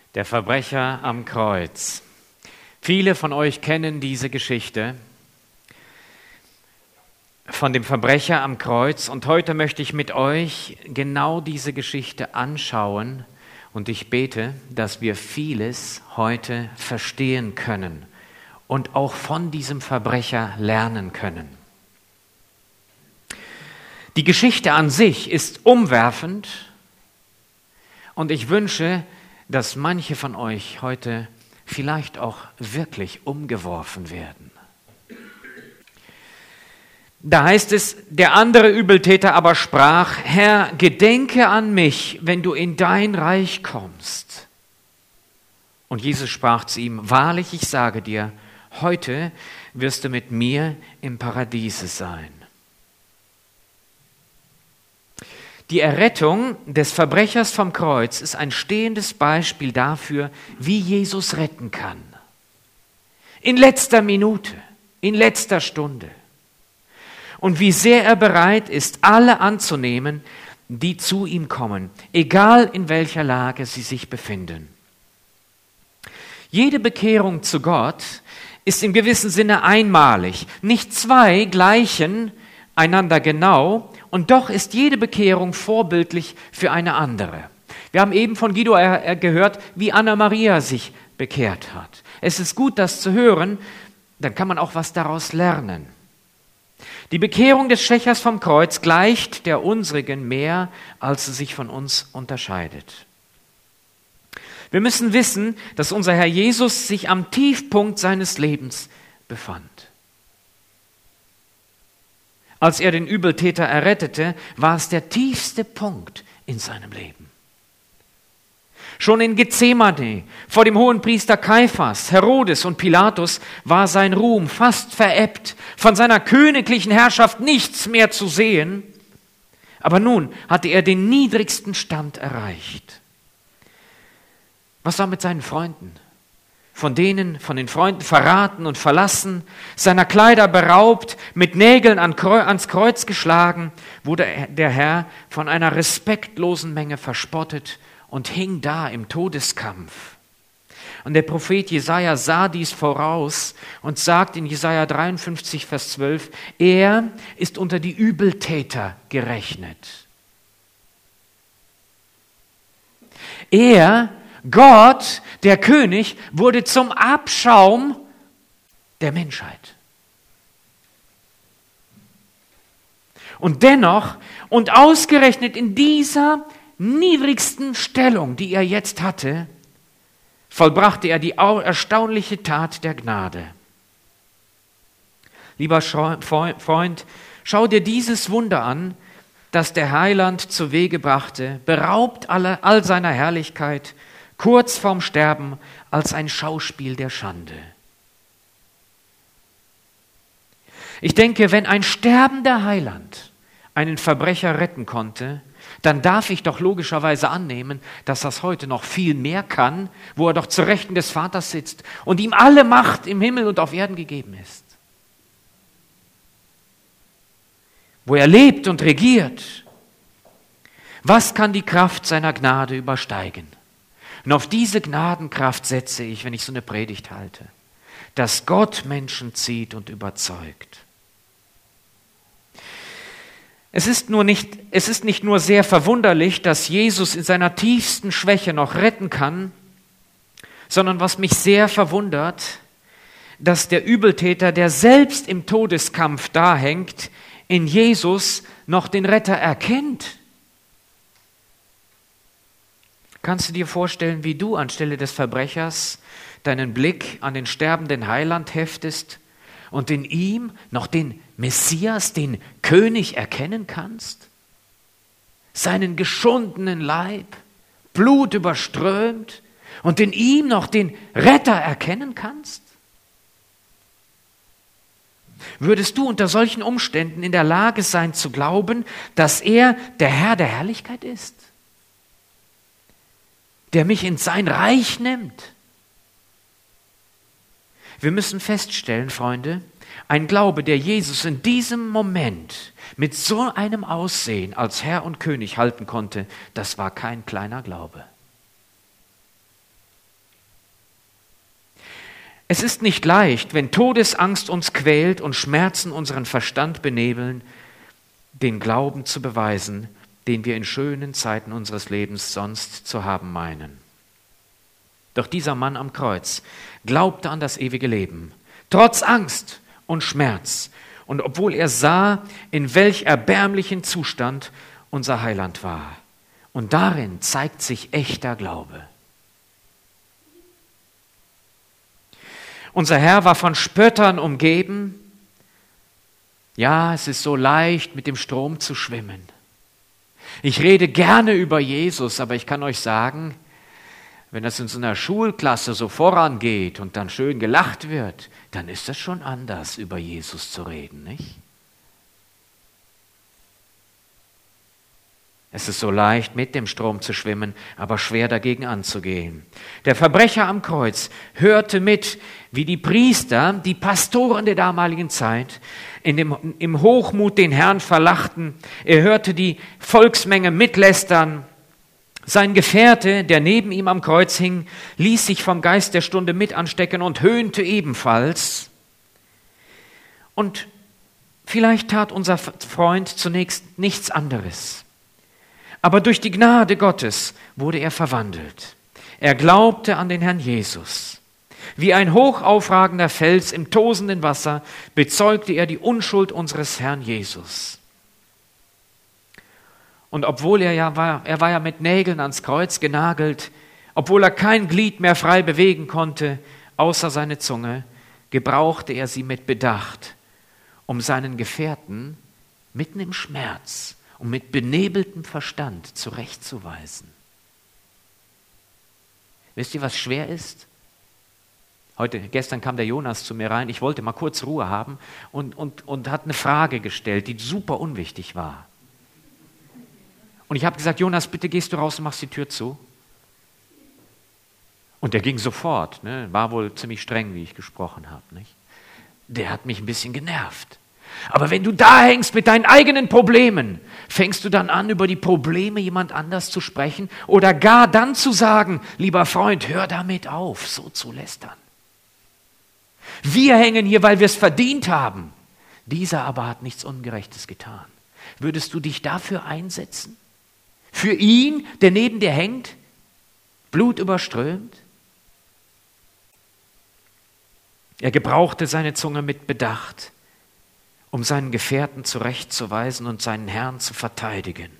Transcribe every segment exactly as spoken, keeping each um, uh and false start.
Der Verbrecher am Kreuz. Viele von euch kennen diese Geschichte von dem Verbrecher am Kreuz und heute möchte ich mit euch genau diese Geschichte anschauen und ich bete, dass wir vieles heute verstehen können und auch von diesem Verbrecher lernen können. Die Geschichte an sich ist umwerfend und ich wünsche, dass manche von euch heute vielleicht auch wirklich umgeworfen werden. Da heißt es, der andere Übeltäter aber sprach, Herr, gedenke an mich, wenn du in dein Reich kommst. Und Jesus sprach zu ihm, wahrlich, ich sage dir, heute wirst du mit mir im Paradiese sein. Die Errettung des Verbrechers vom Kreuz ist ein stehendes Beispiel dafür, wie Jesus retten kann. In letzter Minute, in letzter Stunde. Und wie sehr er bereit ist, alle anzunehmen, die zu ihm kommen, egal in welcher Lage sie sich befinden. Jede Bekehrung zu Gott ist im gewissen Sinne einmalig. Nicht zwei gleichen einander genau, und doch ist jede Bekehrung vorbildlich für eine andere. Wir haben eben von Guido gehört, wie Anna-Maria sich bekehrt hat. Es ist gut, das zu hören, dann kann man auch was daraus lernen. Die Bekehrung des Schächers vom Kreuz gleicht der unsrigen mehr, als sie sich von uns unterscheidet. Wir müssen wissen, dass unser Herr Jesus sich am Tiefpunkt seines Lebens befand. Als er den Übeltäter errettete, war es der tiefste Punkt in seinem Leben. Schon in Gethsemane, vor dem Hohenpriester Kaiphas, Herodes und Pilatus war sein Ruhm fast verebbt, von seiner königlichen Herrschaft nichts mehr zu sehen. Aber nun hatte er den niedrigsten Stand erreicht. Was war mit seinen Freunden? Von denen, von den Freunden verraten und verlassen, seiner Kleider beraubt, mit Nägeln ans Kreuz geschlagen, wurde der Herr von einer respektlosen Menge verspottet und hing da im Todeskampf. Und der Prophet Jesaja sah dies voraus und sagt in Jesaja dreiundfünfzig, Vers zwölf, er ist unter die Übeltäter gerechnet. Er Gott, der König, wurde zum Abschaum der Menschheit. Und dennoch, und ausgerechnet in dieser niedrigsten Stellung, die er jetzt hatte, vollbrachte er die erstaunliche Tat der Gnade. Lieber Freund, schau dir dieses Wunder an, das der Heiland zu Wege brachte, beraubt all, all seiner Herrlichkeit, kurz vorm Sterben als ein Schauspiel der Schande. Ich denke, wenn ein sterbender Heiland einen Verbrecher retten konnte, dann darf ich doch logischerweise annehmen, dass das heute noch viel mehr kann, wo er doch zu Rechten des Vaters sitzt und ihm alle Macht im Himmel und auf Erden gegeben ist. Wo er lebt und regiert. Was kann die Kraft seiner Gnade übersteigen? Und auf diese Gnadenkraft setze ich, wenn ich so eine Predigt halte, dass Gott Menschen zieht und überzeugt. Es ist nur nicht, es ist nicht nur sehr verwunderlich, dass Jesus in seiner tiefsten Schwäche noch retten kann, sondern was mich sehr verwundert, dass der Übeltäter, der selbst im Todeskampf dahängt, in Jesus noch den Retter erkennt. Kannst du dir vorstellen, wie du anstelle des Verbrechers deinen Blick an den sterbenden Heiland heftest und in ihm noch den Messias, den König erkennen kannst? Seinen geschundenen Leib, Blut überströmt und in ihm noch den Retter erkennen kannst? Würdest du unter solchen Umständen in der Lage sein zu glauben, dass er der Herr der Herrlichkeit ist? Der mich in sein Reich nimmt. Wir müssen feststellen, Freunde, ein Glaube, der Jesus in diesem Moment mit so einem Aussehen als Herr und König halten konnte, das war kein kleiner Glaube. Es ist nicht leicht, wenn Todesangst uns quält und Schmerzen unseren Verstand benebeln, den Glauben zu beweisen, den wir in schönen Zeiten unseres Lebens sonst zu haben meinen. Doch dieser Mann am Kreuz glaubte an das ewige Leben, trotz Angst und Schmerz, und obwohl er sah, in welch erbärmlichen Zustand unser Heiland war. Und darin zeigt sich echter Glaube. Unser Herr war von Spöttern umgeben. Ja, es ist so leicht, mit dem Strom zu schwimmen. Ich rede gerne über Jesus, aber ich kann euch sagen, wenn das in so einer Schulklasse so vorangeht und dann schön gelacht wird, dann ist das schon anders, über Jesus zu reden, nicht? Es ist so leicht, mit dem Strom zu schwimmen, aber schwer dagegen anzugehen. Der Verbrecher am Kreuz hörte mit, wie die Priester, die Pastoren der damaligen Zeit, in dem, im Hochmut den Herrn verlachten. Er hörte die Volksmenge mitlästern. Sein Gefährte, der neben ihm am Kreuz hing, ließ sich vom Geist der Stunde mit anstecken und höhnte ebenfalls. Und vielleicht tat unser Freund zunächst nichts anderes. Aber durch die Gnade Gottes wurde er verwandelt. Er glaubte an den Herrn Jesus. Wie ein hochaufragender Fels im tosenden Wasser bezeugte er die Unschuld unseres Herrn Jesus. Und obwohl er ja war, er war ja mit Nägeln ans Kreuz genagelt, obwohl er kein Glied mehr frei bewegen konnte, außer seine Zunge, gebrauchte er sie mit Bedacht, um seinen Gefährten mitten im Schmerz und mit benebeltem Verstand zurechtzuweisen. Wisst ihr, was schwer ist? Heute, gestern kam der Jonas zu mir rein, ich wollte mal kurz Ruhe haben und, und, und hat eine Frage gestellt, die super unwichtig war. Und ich habe gesagt, Jonas, bitte gehst du raus und machst die Tür zu. Und der ging sofort, ne? War wohl ziemlich streng, wie ich gesprochen habe. Nicht? Der hat mich ein bisschen genervt. Aber wenn du da hängst mit deinen eigenen Problemen, fängst du dann an, über die Probleme jemand anders zu sprechen oder gar dann zu sagen, lieber Freund, hör damit auf, so zu lästern. Wir hängen hier, weil wir es verdient haben. Dieser aber hat nichts Ungerechtes getan. Würdest du dich dafür einsetzen? Für ihn, der neben dir hängt, blutüberströmt? Er gebrauchte seine Zunge mit Bedacht, um seinen Gefährten zurechtzuweisen und seinen Herrn zu verteidigen.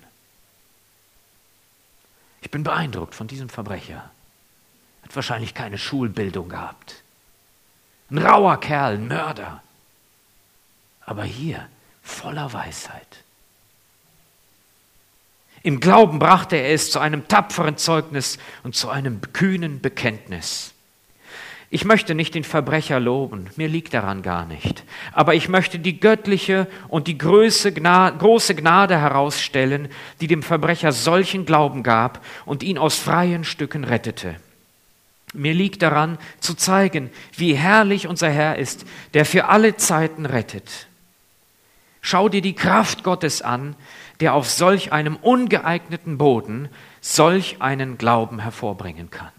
Ich bin beeindruckt von diesem Verbrecher. Hat wahrscheinlich keine Schulbildung gehabt. Ein rauer Kerl, ein Mörder. Aber hier voller Weisheit. Im Glauben brachte er es zu einem tapferen Zeugnis und zu einem kühnen Bekenntnis. Ich möchte nicht den Verbrecher loben, mir liegt daran gar nicht. Aber ich möchte die göttliche und die große Gnade, große Gnade herausstellen, die dem Verbrecher solchen Glauben gab und ihn aus freien Stücken rettete. Mir liegt daran, zu zeigen, wie herrlich unser Herr ist, der für alle Zeiten rettet. Schau dir die Kraft Gottes an, der auf solch einem ungeeigneten Boden solch einen Glauben hervorbringen kann.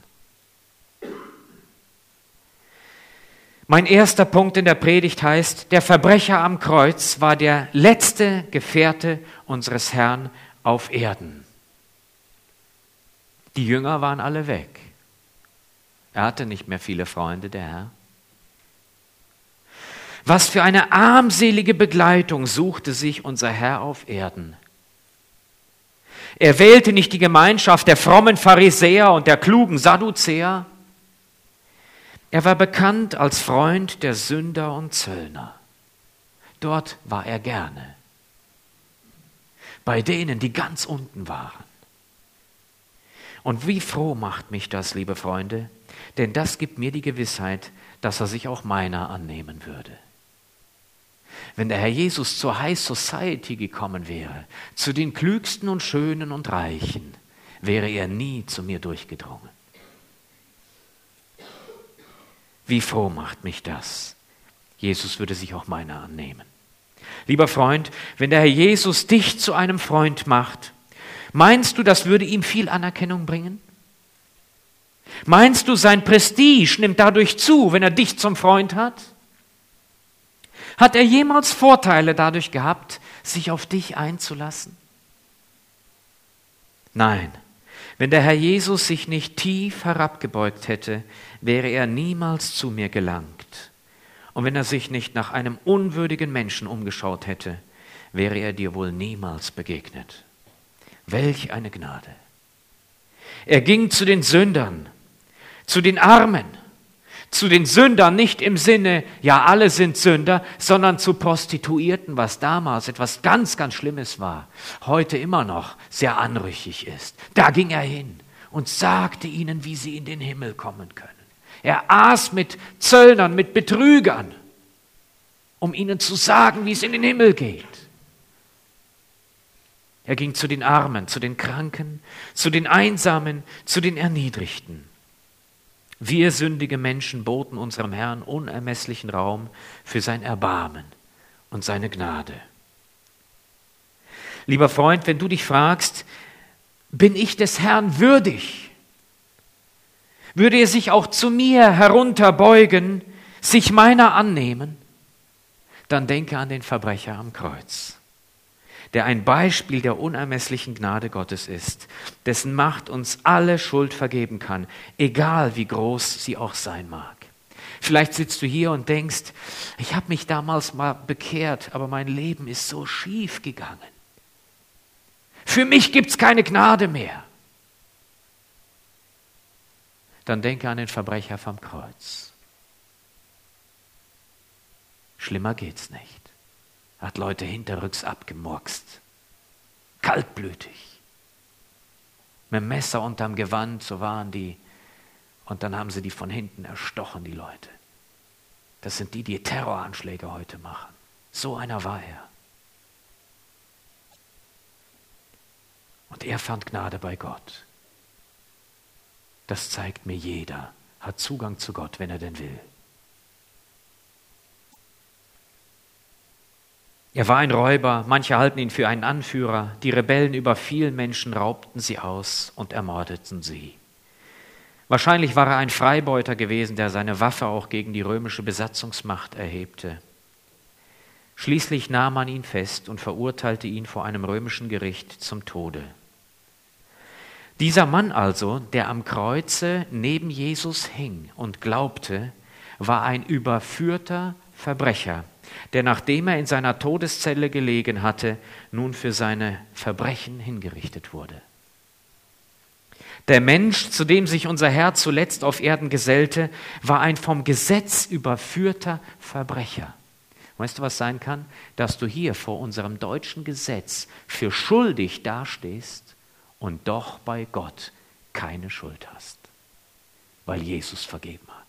Mein erster Punkt in der Predigt heißt, der Verbrecher am Kreuz war der letzte Gefährte unseres Herrn auf Erden. Die Jünger waren alle weg. Er hatte nicht mehr viele Freunde, der Herr. Was für eine armselige Begleitung suchte sich unser Herr auf Erden. Er wählte nicht die Gemeinschaft der frommen Pharisäer und der klugen Sadduzäer. Er war bekannt als Freund der Sünder und Zöllner. Dort war er gerne. Bei denen, die ganz unten waren. Und wie froh macht mich das, liebe Freunde, denn das gibt mir die Gewissheit, dass er sich auch meiner annehmen würde. Wenn der Herr Jesus zur High Society gekommen wäre, zu den Klügsten und Schönen und Reichen, wäre er nie zu mir durchgedrungen. Wie froh macht mich das? Jesus würde sich auch meiner annehmen. Lieber Freund, wenn der Herr Jesus dich zu einem Freund macht, meinst du, das würde ihm viel Anerkennung bringen? Meinst du, sein Prestige nimmt dadurch zu, wenn er dich zum Freund hat? Hat er jemals Vorteile dadurch gehabt, sich auf dich einzulassen? Nein, wenn der Herr Jesus sich nicht tief herabgebeugt hätte, wäre er niemals zu mir gelangt. Und wenn er sich nicht nach einem unwürdigen Menschen umgeschaut hätte, wäre er dir wohl niemals begegnet. Welch eine Gnade! Er ging zu den Sündern, zu den Armen, zu den Sündern, nicht im Sinne, ja, alle sind Sünder, sondern zu Prostituierten, was damals etwas ganz, ganz Schlimmes war, heute immer noch sehr anrüchig ist. Da ging er hin und sagte ihnen, wie sie in den Himmel kommen können. Er aß mit Zöllnern, mit Betrügern, um ihnen zu sagen, wie es in den Himmel geht. Er ging zu den Armen, zu den Kranken, zu den Einsamen, zu den Erniedrigten. Wir sündige Menschen boten unserem Herrn unermesslichen Raum für sein Erbarmen und seine Gnade. Lieber Freund, wenn du dich fragst, bin ich des Herrn würdig? Würde er sich auch zu mir herunterbeugen, sich meiner annehmen? Dann denke an den Verbrecher am Kreuz, der ein Beispiel der unermesslichen Gnade Gottes ist, dessen Macht uns alle Schuld vergeben kann, egal wie groß sie auch sein mag. Vielleicht sitzt du hier und denkst, ich habe mich damals mal bekehrt, aber mein Leben ist so schief gegangen. Für mich gibt es keine Gnade mehr. Dann denke an den Verbrecher vom Kreuz. Schlimmer geht's nicht. Hat Leute hinterrücks abgemurkst. Kaltblütig. Mit dem Messer unterm Gewand, so waren die. Und dann haben sie die von hinten erstochen, die Leute. Das sind die, die Terroranschläge heute machen. So einer war er. Und er fand Gnade bei Gott. Das zeigt mir jeder, hat Zugang zu Gott, wenn er denn will. Er war ein Räuber, manche halten ihn für einen Anführer. Die Rebellen überfielen Menschen, raubten sie aus und ermordeten sie. Wahrscheinlich war er ein Freibeuter gewesen, der seine Waffe auch gegen die römische Besatzungsmacht erhebte. Schließlich nahm man ihn fest und verurteilte ihn vor einem römischen Gericht zum Tode. Dieser Mann also, der am Kreuze neben Jesus hing und glaubte, war ein überführter Verbrecher, der, nachdem er in seiner Todeszelle gelegen hatte, nun für seine Verbrechen hingerichtet wurde. Der Mensch, zu dem sich unser Herr zuletzt auf Erden gesellte, war ein vom Gesetz überführter Verbrecher. Weißt du, was sein kann? Dass du hier vor unserem deutschen Gesetz für schuldig dastehst und doch bei Gott keine Schuld hast, weil Jesus vergeben hat.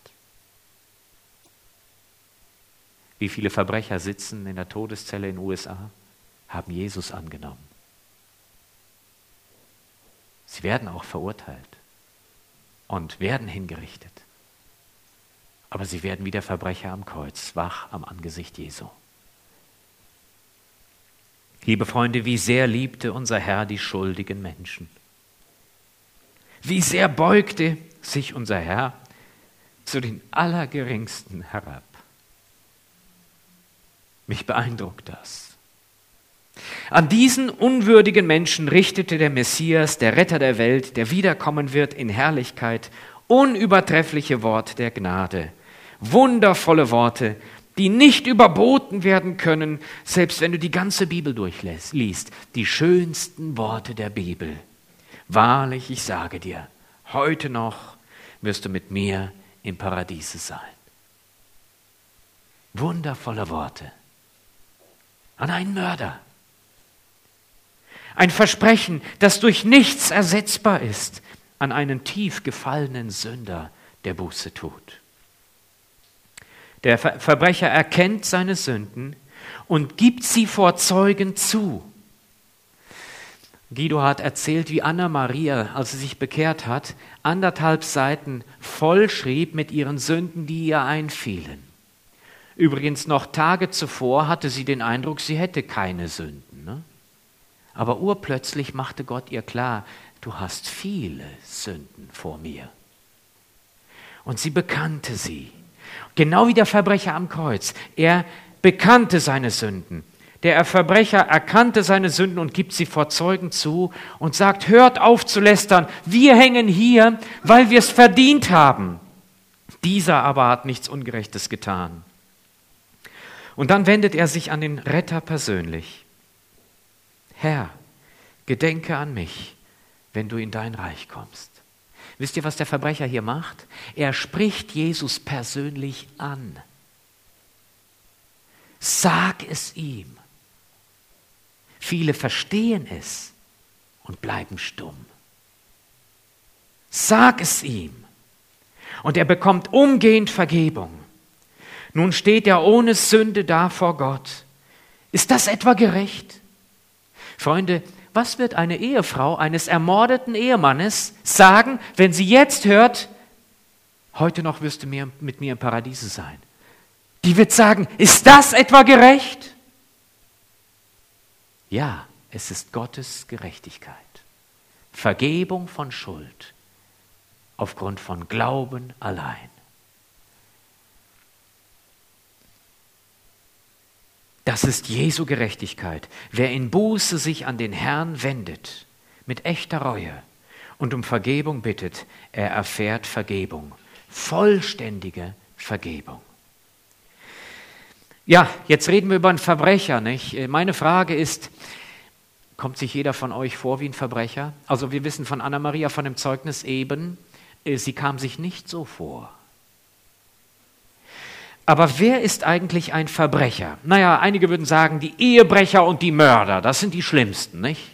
Wie viele Verbrecher sitzen in der Todeszelle in den U S A, haben Jesus angenommen. Sie werden auch verurteilt und werden hingerichtet. Aber sie werden wie der Verbrecher am Kreuz, wach am Angesicht Jesu. Liebe Freunde, wie sehr liebte unser Herr die schuldigen Menschen. Wie sehr beugte sich unser Herr zu den Allergeringsten herab. Mich beeindruckt das. An diesen unwürdigen Menschen richtete der Messias, der Retter der Welt, der wiederkommen wird in Herrlichkeit, unübertreffliche Wort der Gnade. Wundervolle Worte, die nicht überboten werden können, selbst wenn du die ganze Bibel durchliest. Die schönsten Worte der Bibel. Wahrlich, ich sage dir, heute noch wirst du mit mir im Paradiese sein. Wundervolle Worte. An einen Mörder. Ein Versprechen, das durch nichts ersetzbar ist, an einen tief gefallenen Sünder, der Buße tut. Der Ver- Verbrecher erkennt seine Sünden und gibt sie vor Zeugen zu. Guido hat erzählt, wie Anna Maria, als sie sich bekehrt hat, anderthalb Seiten vollschrieb mit ihren Sünden, die ihr einfielen. Übrigens noch Tage zuvor hatte sie den Eindruck, sie hätte keine Sünden. Ne? Aber urplötzlich machte Gott ihr klar, du hast viele Sünden vor mir. und sie bekannte sie. Genau wie der Verbrecher am Kreuz. Er bekannte seine Sünden. Der Verbrecher erkannte seine Sünden und gibt sie vor Zeugen zu und sagt, hört auf zu lästern, wir hängen hier, weil wir es verdient haben. Dieser aber hat nichts Ungerechtes getan. Und dann wendet er sich an den Retter persönlich. Herr, gedenke an mich, wenn du in dein Reich kommst. Wisst ihr, was der Verbrecher hier macht? Er spricht Jesus persönlich an. Sag es ihm. Viele verstehen es und bleiben stumm. Sag es ihm. Und er bekommt umgehend Vergebung. Nun steht er ohne Sünde da vor Gott. Ist das etwa gerecht? Freunde, was wird eine Ehefrau eines ermordeten Ehemannes sagen, wenn sie jetzt hört, heute noch wirst du mir, mit mir im Paradiese sein? Die wird sagen, ist das etwa gerecht? Ja, es ist Gottes Gerechtigkeit. Vergebung von Schuld aufgrund von Glauben allein. Das ist Jesu Gerechtigkeit. Wer in Buße sich an den Herrn wendet, mit echter Reue und um Vergebung bittet, er erfährt Vergebung. Vollständige Vergebung. Ja, jetzt reden wir über einen Verbrecher, nicht? Meine Frage ist, kommt sich jeder von euch vor wie ein Verbrecher? Also wir wissen von Anna-Maria von dem Zeugnis eben, sie kam sich nicht so vor. Aber wer ist eigentlich ein Verbrecher? Naja, einige würden sagen, die Ehebrecher und die Mörder, das sind die schlimmsten, nicht?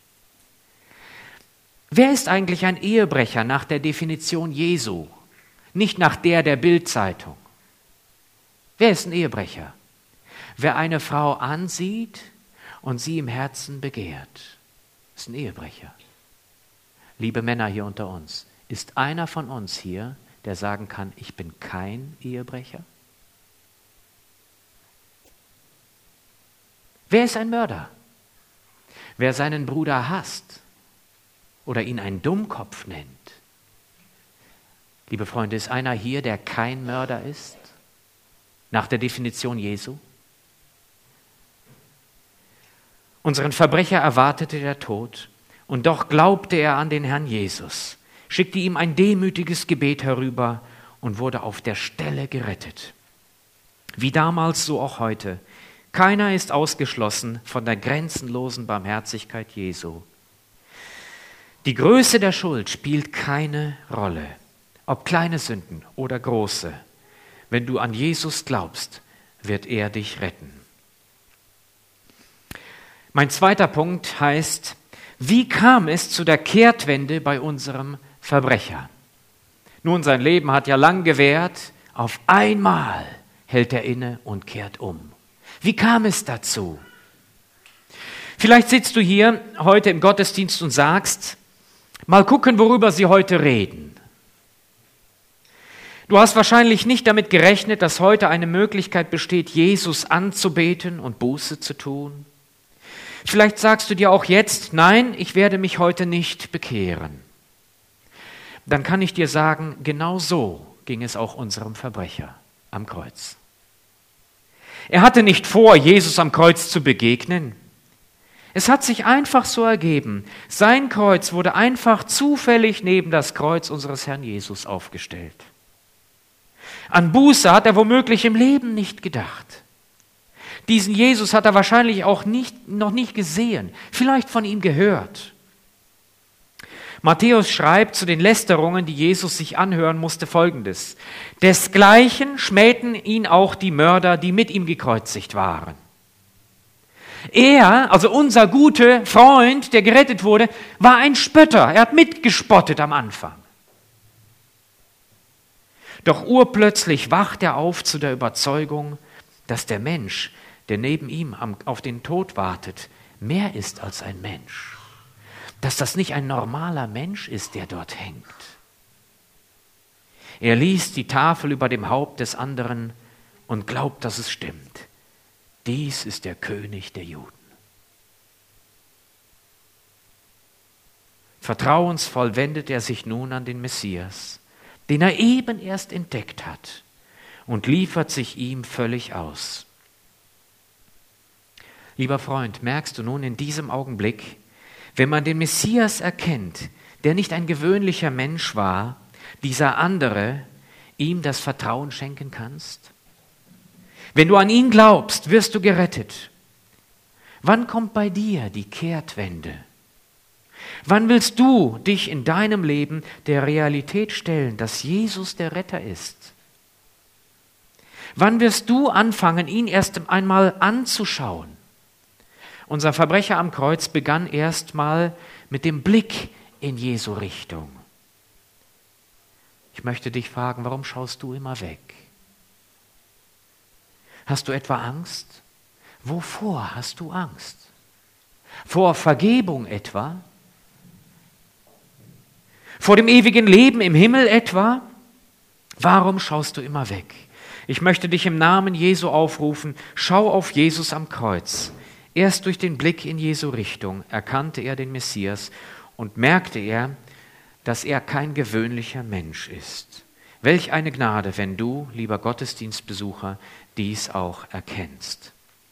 Wer ist eigentlich ein Ehebrecher nach der Definition Jesu, nicht nach der der Bild-Zeitung? Wer ist ein Ehebrecher? Wer eine Frau ansieht und sie im Herzen begehrt, ist ein Ehebrecher. Liebe Männer hier unter uns, ist einer von uns hier, der sagen kann, ich bin kein Ehebrecher? Wer ist ein Mörder? Wer seinen Bruder hasst oder ihn einen Dummkopf nennt. Liebe Freunde, ist einer hier, der kein Mörder ist? Nach der Definition Jesu? Unseren Verbrecher erwartete der Tod, und doch glaubte er an den Herrn Jesus, schickte ihm ein demütiges Gebet herüber und wurde auf der Stelle gerettet. Wie damals, so auch heute. Keiner ist ausgeschlossen von der grenzenlosen Barmherzigkeit Jesu. Die Größe der Schuld spielt keine Rolle, ob kleine Sünden oder große. Wenn du an Jesus glaubst, wird er dich retten. Mein zweiter Punkt heißt, wie kam es zu der Kehrtwende bei unserem Verbrecher? Nun, sein Leben hat ja lang gewährt, auf einmal hält er inne und kehrt um. Wie kam es dazu? Vielleicht sitzt du hier heute im Gottesdienst und sagst, mal gucken, worüber sie heute reden. Du hast wahrscheinlich nicht damit gerechnet, dass heute eine Möglichkeit besteht, Jesus anzubeten und Buße zu tun. Vielleicht sagst du dir auch jetzt, nein, ich werde mich heute nicht bekehren. Dann kann ich dir sagen, genau so ging es auch unserem Verbrecher am Kreuz. Er hatte nicht vor, Jesus am Kreuz zu begegnen. Es hat sich einfach so ergeben. Sein Kreuz wurde einfach zufällig neben das Kreuz unseres Herrn Jesus aufgestellt. An Buße hat er womöglich im Leben nicht gedacht. Diesen Jesus hat er wahrscheinlich auch nicht, noch nicht gesehen, vielleicht von ihm gehört. Matthäus schreibt zu den Lästerungen, die Jesus sich anhören musste, Folgendes. Desgleichen schmähten ihn auch die Mörder, die mit ihm gekreuzigt waren. Er, also unser guter Freund, der gerettet wurde, war ein Spötter. Er hat mitgespottet am Anfang. Doch urplötzlich wacht er auf zu der Überzeugung, dass der Mensch, der neben ihm auf den Tod wartet, mehr ist als ein Mensch. Dass das nicht ein normaler Mensch ist, der dort hängt. Er liest die Tafel über dem Haupt des anderen und glaubt, dass es stimmt. Dies ist der König der Juden. Vertrauensvoll wendet er sich nun an den Messias, den er eben erst entdeckt hat, und liefert sich ihm völlig aus. Lieber Freund, merkst du nun in diesem Augenblick, wenn man den Messias erkennt, der nicht ein gewöhnlicher Mensch war, dieser andere, ihm das Vertrauen schenken kannst? Wenn du an ihn glaubst, wirst du gerettet. Wann kommt bei dir die Kehrtwende? Wann willst du dich in deinem Leben der Realität stellen, dass Jesus der Retter ist? Wann wirst du anfangen, ihn erst einmal anzuschauen? Unser Verbrecher am Kreuz begann erstmal mit dem Blick in Jesu Richtung. Ich möchte dich fragen, warum schaust du immer weg? Hast du etwa Angst? Wovor hast du Angst? Vor Vergebung etwa? Vor dem ewigen Leben im Himmel etwa? Warum schaust du immer weg? Ich möchte dich im Namen Jesu aufrufen, schau auf Jesus am Kreuz. Erst durch den Blick in Jesu Richtung erkannte er den Messias und merkte er, dass er kein gewöhnlicher Mensch ist. Welch eine Gnade, wenn du, lieber Gottesdienstbesucher, dies auch erkennst.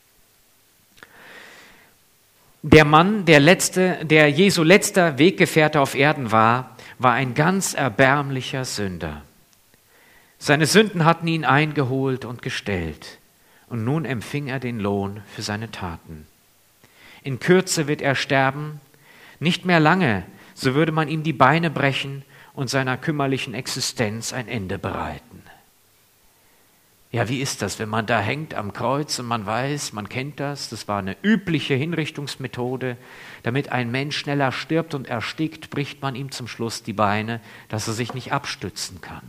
Der Mann, der letzte, der Jesu letzter Weggefährte auf Erden war, war ein ganz erbärmlicher Sünder. Seine Sünden hatten ihn eingeholt und gestellt, und nun empfing er den Lohn für seine Taten. In Kürze wird er sterben, nicht mehr lange, so würde man ihm die Beine brechen und seiner kümmerlichen Existenz ein Ende bereiten. Ja, wie ist das, wenn man da hängt am Kreuz und man weiß, man kennt das, das war eine übliche Hinrichtungsmethode, damit ein Mensch schneller stirbt und erstickt, bricht man ihm zum Schluss die Beine, dass er sich nicht abstützen kann.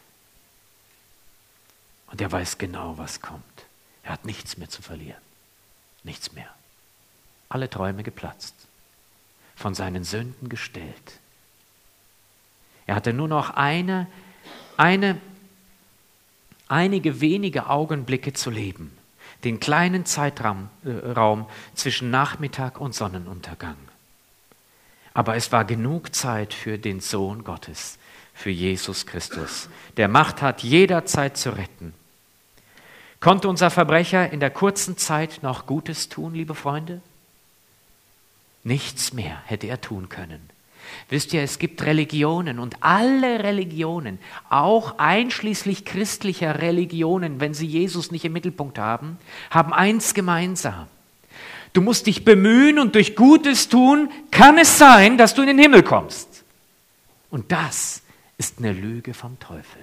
Und er weiß genau, was kommt. Er hat nichts mehr zu verlieren. Nichts mehr. Alle Träume geplatzt. Von seinen Sünden gestellt. Er hatte nur noch eine, eine, einige wenige Augenblicke zu leben. Den kleinen Zeitraum äh, Raum zwischen Nachmittag und Sonnenuntergang. Aber es war genug Zeit für den Sohn Gottes, für Jesus Christus, der Macht hat, jederzeit zu retten. Konnte unser Verbrecher in der kurzen Zeit noch Gutes tun, liebe Freunde? Nichts mehr hätte er tun können. Wisst ihr, es gibt Religionen und alle Religionen, auch einschließlich christlicher Religionen, wenn sie Jesus nicht im Mittelpunkt haben, haben eins gemeinsam. Du musst dich bemühen und durch Gutes tun kann es sein, dass du in den Himmel kommst. Und das ist eine Lüge vom Teufel.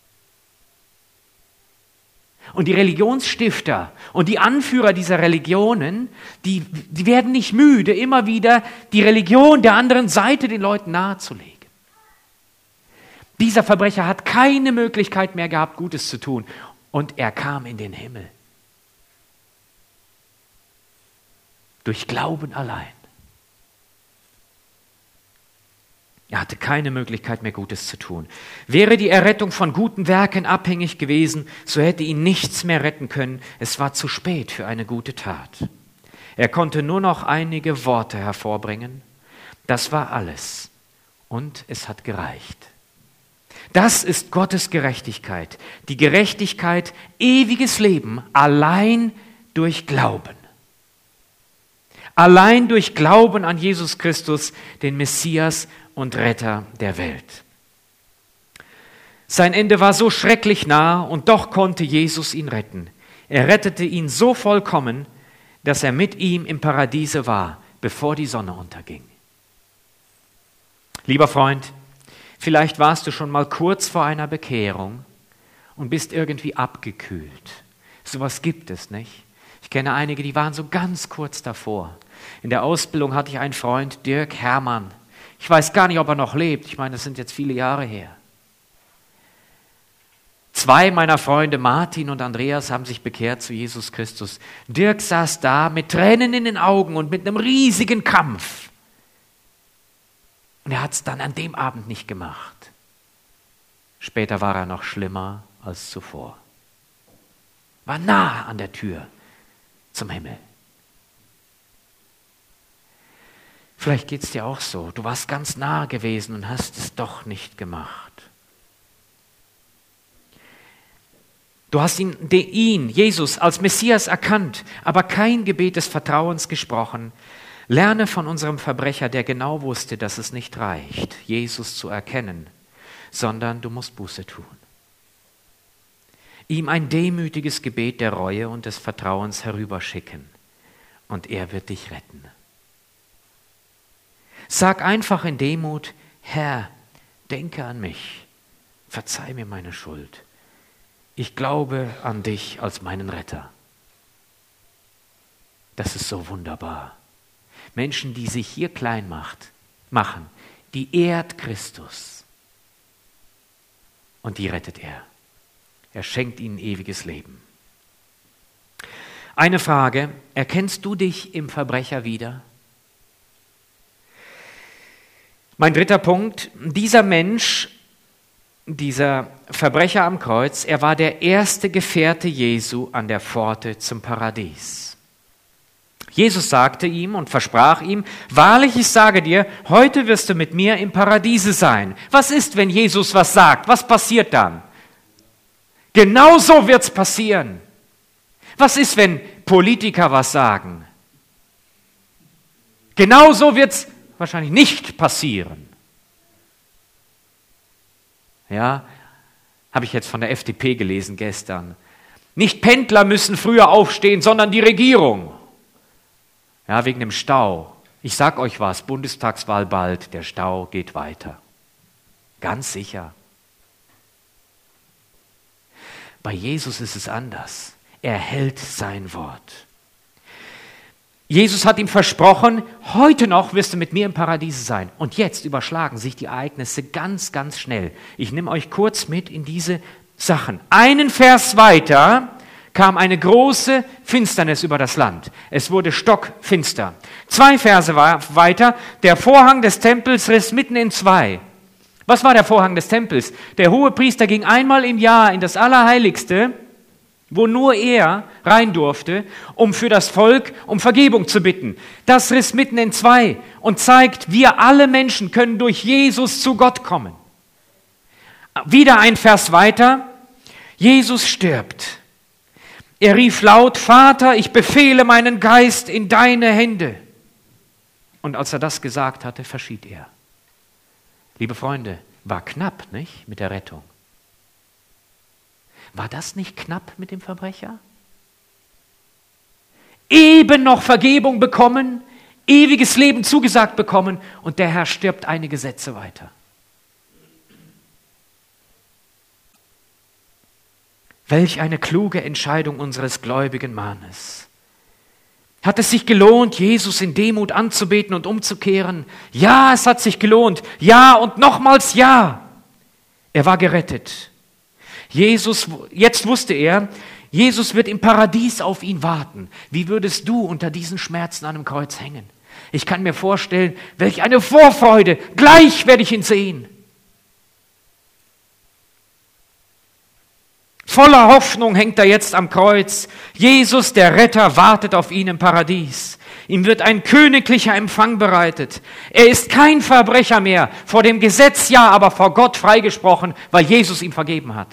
Und die Religionsstifter und die Anführer dieser Religionen, die, die werden nicht müde, immer wieder die Religion der anderen Seite den Leuten nahezulegen. Dieser Verbrecher hat keine Möglichkeit mehr gehabt, Gutes zu tun. Und er kam in den Himmel. Durch Glauben allein. Er hatte keine Möglichkeit mehr, Gutes zu tun. Wäre die Errettung von guten Werken abhängig gewesen, so hätte ihn nichts mehr retten können. Es war zu spät für eine gute Tat. Er konnte nur noch einige Worte hervorbringen. Das war alles. Und es hat gereicht. Das ist Gottes Gerechtigkeit. Die Gerechtigkeit, ewiges Leben, allein durch Glauben. Allein durch Glauben an Jesus Christus, den Messias und Retter der Welt. Sein Ende war so schrecklich nah und doch konnte Jesus ihn retten. Er rettete ihn so vollkommen, dass er mit ihm im Paradiese war, bevor die Sonne unterging. Lieber Freund, vielleicht warst du schon mal kurz vor einer Bekehrung und bist irgendwie abgekühlt. Sowas gibt es, nicht? Ich kenne einige, die waren so ganz kurz davor. In der Ausbildung hatte ich einen Freund, Dirk Hermann. Ich weiß gar nicht, ob er noch lebt. Ich meine, das sind jetzt viele Jahre her. Zwei meiner Freunde, Martin und Andreas, haben sich bekehrt zu Jesus Christus. Dirk saß da mit Tränen in den Augen und mit einem riesigen Kampf. Und er hat es dann an dem Abend nicht gemacht. Später war er noch schlimmer als zuvor. War nah an der Tür zum Himmel. Vielleicht geht es dir auch so. Du warst ganz nah gewesen und hast es doch nicht gemacht. Du hast ihn, ihn, Jesus, als Messias erkannt, aber kein Gebet des Vertrauens gesprochen. Lerne von unserem Verbrecher, der genau wusste, dass es nicht reicht, Jesus zu erkennen, sondern du musst Buße tun. Ihm ein demütiges Gebet der Reue und des Vertrauens herüberschicken, und er wird dich retten. Sag einfach in Demut: Herr, denke an mich, verzeih mir meine Schuld. Ich glaube an dich als meinen Retter. Das ist so wunderbar. Menschen, die sich hier klein macht, machen, die ehrt Christus. Und die rettet er. Er schenkt ihnen ewiges Leben. Eine Frage: Erkennst du dich im Verbrecher wieder? Mein dritter Punkt: Dieser Mensch, dieser Verbrecher am Kreuz, er war der erste Gefährte Jesu an der Pforte zum Paradies. Jesus sagte ihm und versprach ihm: Wahrlich, ich sage dir, heute wirst du mit mir im Paradiese sein. Was ist, wenn Jesus was sagt? Was passiert dann? Genauso wird's passieren. Was ist, wenn Politiker was sagen? Genauso wird's wahrscheinlich nicht passieren. Ja, habe ich jetzt von der F D P gelesen gestern. Nicht Pendler müssen früher aufstehen, sondern die Regierung. Ja, wegen dem Stau. Ich sag euch was, Bundestagswahl bald, der Stau geht weiter. Ganz sicher. Bei Jesus ist es anders. Er hält sein Wort. Jesus hat ihm versprochen: Heute noch wirst du mit mir im Paradies sein. Und jetzt überschlagen sich die Ereignisse ganz, ganz schnell. Ich nehme euch kurz mit in diese Sachen. Einen Vers weiter kam eine große Finsternis über das Land. Es wurde stockfinster. Zwei Verse weiter, der Vorhang des Tempels riss mitten in zwei. Was war der Vorhang des Tempels? Der Hohepriester ging einmal im Jahr in das Allerheiligste, wo nur er rein durfte, um für das Volk um Vergebung zu bitten. Das riss mitten in zwei und zeigt, wir alle Menschen können durch Jesus zu Gott kommen. Wieder ein Vers weiter, Jesus stirbt. Er rief laut: Vater, ich befehle meinen Geist in deine Hände. Und als er das gesagt hatte, verschied er. Liebe Freunde, war knapp, nicht, mit der Rettung? War das nicht knapp mit dem Verbrecher? Eben noch Vergebung bekommen, ewiges Leben zugesagt bekommen, und der Herr stirbt einige Sätze weiter. Welch eine kluge Entscheidung unseres gläubigen Mannes. Hat es sich gelohnt, Jesus in Demut anzubeten und umzukehren? Ja, es hat sich gelohnt. Ja und nochmals ja. Er war gerettet. Jesus, jetzt wusste er, Jesus wird im Paradies auf ihn warten. Wie würdest du unter diesen Schmerzen an einem Kreuz hängen? Ich kann mir vorstellen, welch eine Vorfreude. Gleich werde ich ihn sehen. Voller Hoffnung hängt er jetzt am Kreuz. Jesus, der Retter, wartet auf ihn im Paradies. Ihm wird ein königlicher Empfang bereitet. Er ist kein Verbrecher mehr, vor dem Gesetz ja, aber vor Gott freigesprochen, weil Jesus ihm vergeben hat.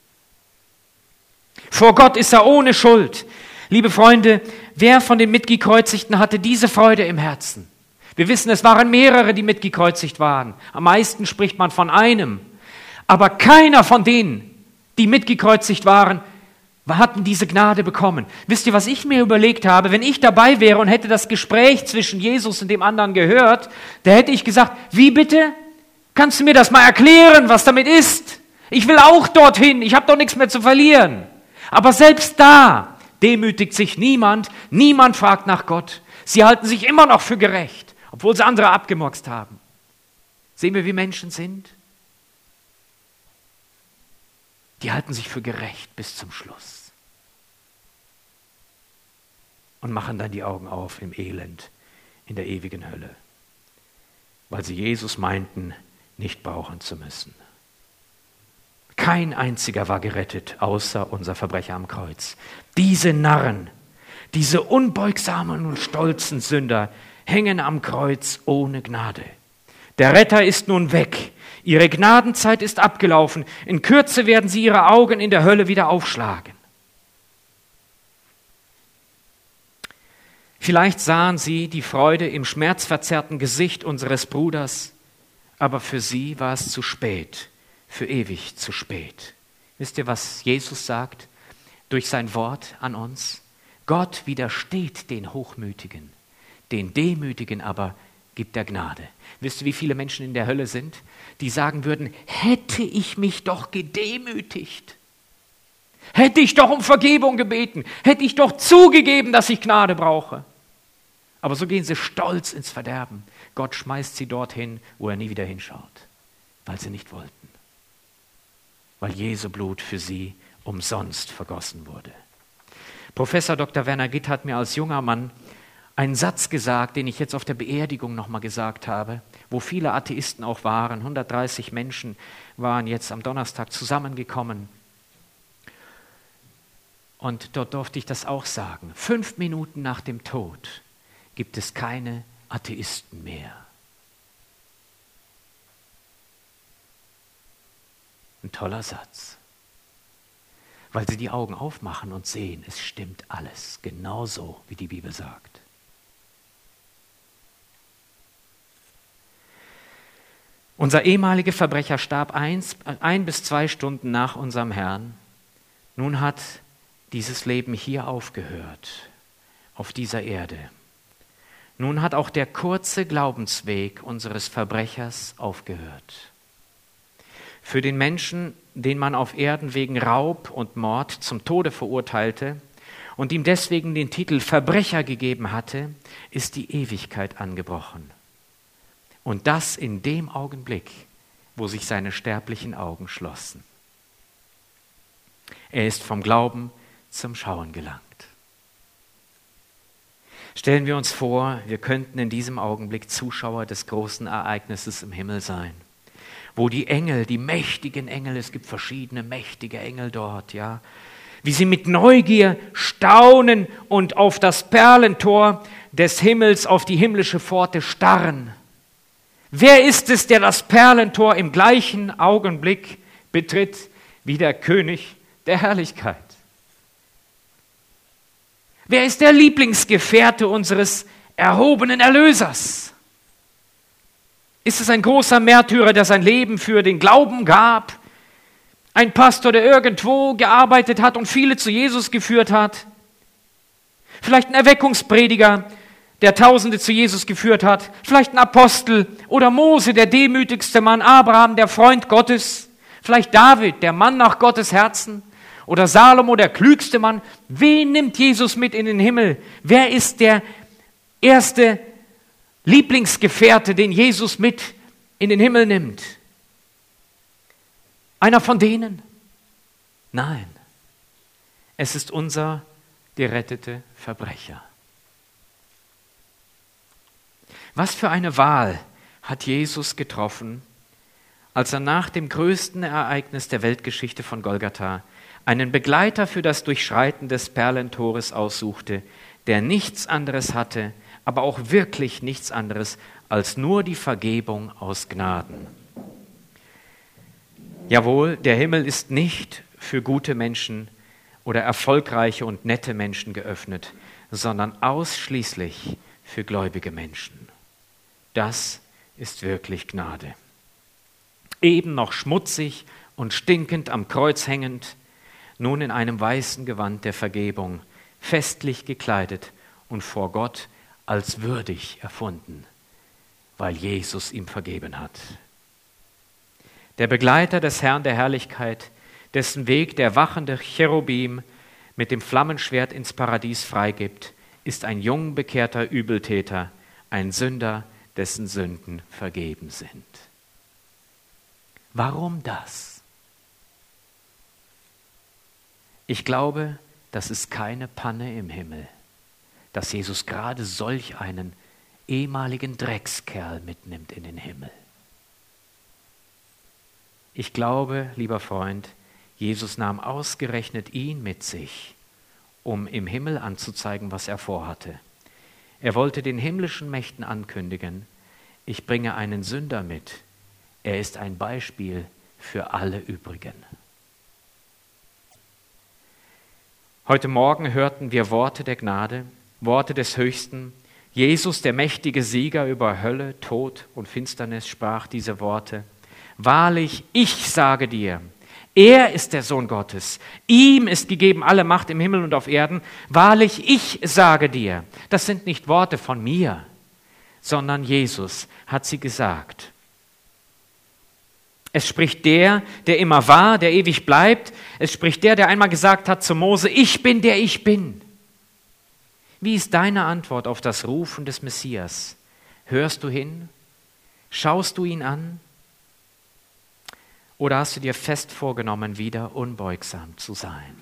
Vor Gott ist er ohne Schuld. Liebe Freunde, wer von den Mitgekreuzigten hatte diese Freude im Herzen? Wir wissen, es waren mehrere, die mitgekreuzigt waren. Am meisten spricht man von einem. Aber keiner von denen, die mitgekreuzigt waren, hatten diese Gnade bekommen. Wisst ihr, was ich mir überlegt habe? Wenn ich dabei wäre und hätte das Gespräch zwischen Jesus und dem anderen gehört, da hätte ich gesagt: Wie bitte? Kannst du mir das mal erklären, was damit ist? Ich will auch dorthin, ich habe doch nichts mehr zu verlieren. Aber selbst da demütigt sich niemand, niemand fragt nach Gott. Sie halten sich immer noch für gerecht, obwohl sie andere abgemurkst haben. Sehen wir, wie Menschen sind? Die halten sich für gerecht bis zum Schluss und machen dann die Augen auf im Elend, in der ewigen Hölle, weil sie Jesus meinten, nicht brauchen zu müssen. Kein einziger war gerettet, außer unser Verbrecher am Kreuz. Diese Narren, diese unbeugsamen und stolzen Sünder hängen am Kreuz ohne Gnade. Der Retter ist nun weg. Ihre Gnadenzeit ist abgelaufen. In Kürze werden sie ihre Augen in der Hölle wieder aufschlagen. Vielleicht sahen sie die Freude im schmerzverzerrten Gesicht unseres Bruders, aber für sie war es zu spät, für ewig zu spät. Wisst ihr, was Jesus sagt durch sein Wort an uns? Gott widersteht den Hochmütigen, den Demütigen aber gibt er Gnade. Wisst ihr, wie viele Menschen in der Hölle sind, die sagen würden, hätte ich mich doch gedemütigt, hätte ich doch um Vergebung gebeten, hätte ich doch zugegeben, dass ich Gnade brauche. Aber so gehen sie stolz ins Verderben. Gott schmeißt sie dorthin, wo er nie wieder hinschaut, weil sie nicht wollten. Weil Jesu Blut für sie umsonst vergossen wurde. Professor Doktor Werner Gitt hat mir als junger Mann einen Satz gesagt, den ich jetzt auf der Beerdigung nochmal gesagt habe, wo viele Atheisten auch waren. hundertdreißig Menschen waren jetzt am Donnerstag zusammengekommen. Und dort durfte ich das auch sagen. Fünf Minuten nach dem Tod gibt es keine Atheisten mehr. Ein toller Satz. Weil sie die Augen aufmachen und sehen, es stimmt alles, genauso wie die Bibel sagt. Unser ehemaliger Verbrecher starb eins, ein bis zwei Stunden nach unserem Herrn. Nun hat dieses Leben hier aufgehört, auf dieser Erde. Nun hat auch der kurze Glaubensweg unseres Verbrechers aufgehört. Für den Menschen, den man auf Erden wegen Raub und Mord zum Tode verurteilte und ihm deswegen den Titel Verbrecher gegeben hatte, ist die Ewigkeit angebrochen. Und das in dem Augenblick, wo sich seine sterblichen Augen schlossen. Er ist vom Glauben zum Schauen gelangt. Stellen wir uns vor, wir könnten in diesem Augenblick Zuschauer des großen Ereignisses im Himmel sein, wo die Engel, die mächtigen Engel, es gibt verschiedene mächtige Engel dort, ja, wie sie mit Neugier staunen und auf das Perlentor des Himmels, auf die himmlische Pforte starren. Wer ist es, der das Perlentor im gleichen Augenblick betritt wie der König der Herrlichkeit? Wer ist der Lieblingsgefährte unseres erhobenen Erlösers? Ist es ein großer Märtyrer, der sein Leben für den Glauben gab? Ein Pastor, der irgendwo gearbeitet hat und viele zu Jesus geführt hat? Vielleicht ein Erweckungsprediger, der Tausende zu Jesus geführt hat? Vielleicht ein Apostel oder Mose, der demütigste Mann, Abraham, der Freund Gottes? Vielleicht David, der Mann nach Gottes Herzen? Oder Salomo, der klügste Mann? Wen nimmt Jesus mit in den Himmel? Wer ist der erste Lieblingsgefährte, den Jesus mit in den Himmel nimmt? Einer von denen? Nein, es ist unser gerettete Verbrecher. Was für eine Wahl hat Jesus getroffen, als er nach dem größten Ereignis der Weltgeschichte von Golgatha einen Begleiter für das Durchschreiten des Perlentores aussuchte, der nichts anderes hatte, aber auch wirklich nichts anderes als nur die Vergebung aus Gnaden. Jawohl, der Himmel ist nicht für gute Menschen oder erfolgreiche und nette Menschen geöffnet, sondern ausschließlich für gläubige Menschen. Das ist wirklich Gnade. Eben noch schmutzig und stinkend am Kreuz hängend, nun in einem weißen Gewand der Vergebung, festlich gekleidet und vor Gott als würdig erfunden, weil Jesus ihm vergeben hat. Der Begleiter des Herrn der Herrlichkeit, dessen Weg der wachende Cherubim mit dem Flammenschwert ins Paradies freigibt, ist ein jung bekehrter Übeltäter, ein Sünder, dessen Sünden vergeben sind. Warum das? Ich glaube, das ist keine Panne im Himmel, dass Jesus gerade solch einen ehemaligen Dreckskerl mitnimmt in den Himmel. Ich glaube, lieber Freund, Jesus nahm ausgerechnet ihn mit sich, um im Himmel anzuzeigen, was er vorhatte. Er wollte den himmlischen Mächten ankündigen, ich bringe einen Sünder mit. Er ist ein Beispiel für alle übrigen. Heute Morgen hörten wir Worte der Gnade, Worte des Höchsten. Jesus, der mächtige Sieger über Hölle, Tod und Finsternis, sprach diese Worte. Wahrlich, ich sage dir, er ist der Sohn Gottes. Ihm ist gegeben alle Macht im Himmel und auf Erden. Wahrlich, ich sage dir. Das sind nicht Worte von mir, sondern Jesus hat sie gesagt. Es spricht der, der immer war, der ewig bleibt. Es spricht der, der einmal gesagt hat zu Mose, ich bin der ich bin. Wie ist deine Antwort auf das Rufen des Messias? Hörst du hin? Schaust du ihn an? Oder hast du dir fest vorgenommen, wieder unbeugsam zu sein?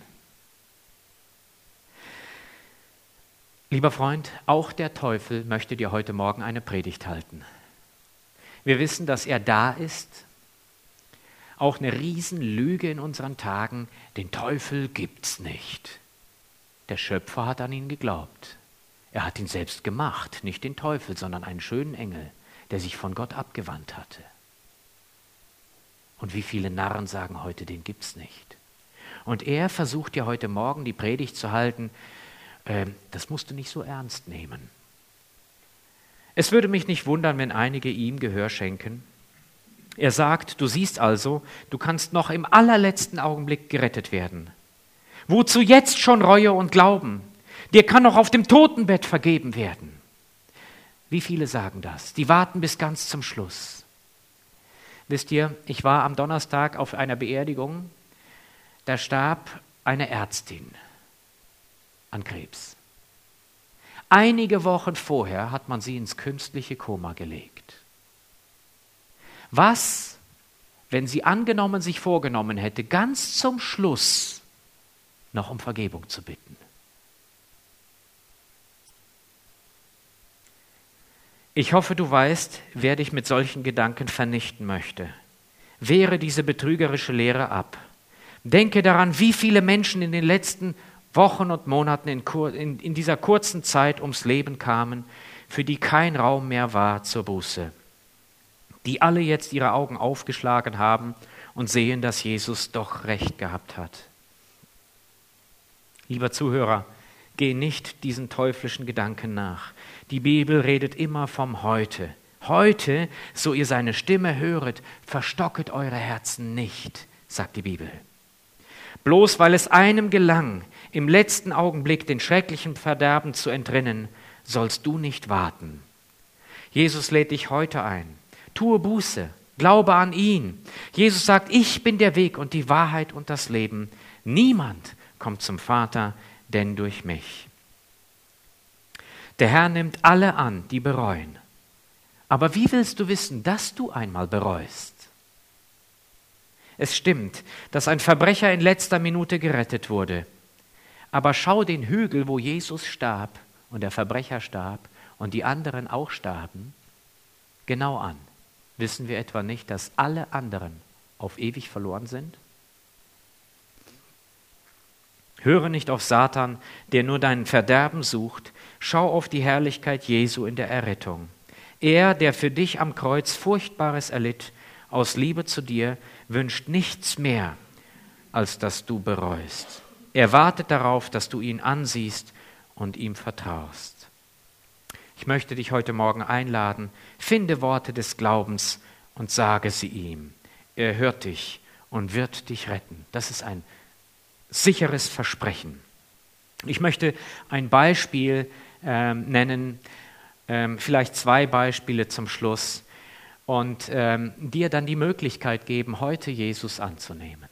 Lieber Freund, auch der Teufel möchte dir heute Morgen eine Predigt halten. Wir wissen, dass er da ist. Auch eine Riesenlüge in unseren Tagen, den Teufel gibt's nicht. Der Schöpfer hat an ihn geglaubt. Er hat ihn selbst gemacht, nicht den Teufel, sondern einen schönen Engel, der sich von Gott abgewandt hatte. Und wie viele Narren sagen heute, den gibt's nicht. Und er versucht dir heute Morgen die Predigt zu halten, äh, das musst du nicht so ernst nehmen. Es würde mich nicht wundern, wenn einige ihm Gehör schenken. Er sagt, du siehst also, du kannst noch im allerletzten Augenblick gerettet werden. Wozu jetzt schon Reue und Glauben? Dir kann noch auf dem Totenbett vergeben werden. Wie viele sagen das? Die warten bis ganz zum Schluss. Wisst ihr, ich war am Donnerstag auf einer Beerdigung, da starb eine Ärztin an Krebs. Einige Wochen vorher hat man sie ins künstliche Koma gelegt. Was, wenn sie angenommen sich vorgenommen hätte, ganz zum Schluss noch um Vergebung zu bitten? Ich hoffe, du weißt, wer dich mit solchen Gedanken vernichten möchte. Wehre diese betrügerische Lehre ab. Denke daran, wie viele Menschen in den letzten Wochen und Monaten in, in, in dieser kurzen Zeit ums Leben kamen, für die kein Raum mehr war zur Buße. Die alle jetzt ihre Augen aufgeschlagen haben und sehen, dass Jesus doch recht gehabt hat. Lieber Zuhörer, geh nicht diesen teuflischen Gedanken nach. Die Bibel redet immer vom Heute. Heute, so ihr seine Stimme höret, verstocket eure Herzen nicht, sagt die Bibel. Bloß weil es einem gelang, im letzten Augenblick den schrecklichen Verderben zu entrinnen, sollst du nicht warten. Jesus lädt dich heute ein. Tue Buße, glaube an ihn. Jesus sagt, ich bin der Weg und die Wahrheit und das Leben. Niemand kommt zum Vater, denn durch mich. Der Herr nimmt alle an, die bereuen. Aber wie willst du wissen, dass du einmal bereust? Es stimmt, dass ein Verbrecher in letzter Minute gerettet wurde. Aber schau den Hügel, wo Jesus starb und der Verbrecher starb und die anderen auch starben, genau an. Wissen wir etwa nicht, dass alle anderen auf ewig verloren sind? Höre nicht auf Satan, der nur dein Verderben sucht. Schau auf die Herrlichkeit Jesu in der Errettung. Er, der für dich am Kreuz Furchtbares erlitt, aus Liebe zu dir, wünscht nichts mehr, als dass du bereust. Er wartet darauf, dass du ihn ansiehst und ihm vertraust. Ich möchte dich heute Morgen einladen, finde Worte des Glaubens und sage sie ihm. Er hört dich und wird dich retten. Das ist ein sicheres Versprechen. Ich möchte ein Beispiel ähm, nennen, ähm, vielleicht zwei Beispiele zum Schluss und ähm, dir dann die Möglichkeit geben, heute Jesus anzunehmen.